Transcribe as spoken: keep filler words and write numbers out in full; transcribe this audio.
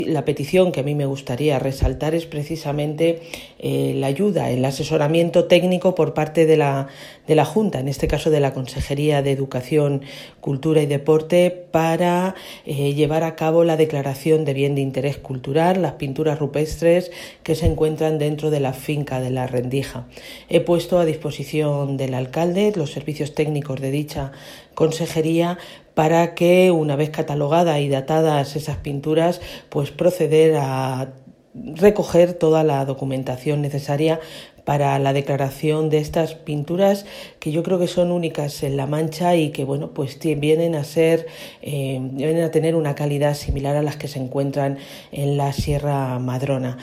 La petición que a mí me gustaría resaltar es precisamente eh, la ayuda, el asesoramiento técnico por parte de la, de la Junta, en este caso de la Consejería de Educación, Cultura y Deporte, para eh, llevar a cabo la declaración de bien de interés cultural, las pinturas rupestres que se encuentran dentro de la finca de la Rendija. He puesto a disposición del alcalde los servicios técnicos de dicha consejería para que, una vez catalogadas y datadas esas pinturas, pues proceder a recoger toda la documentación necesaria para la declaración de estas pinturas, que yo creo que son únicas en La Mancha y que bueno pues vienen a ser eh, vienen a tener una calidad similar a las que se encuentran en la Sierra Madrona.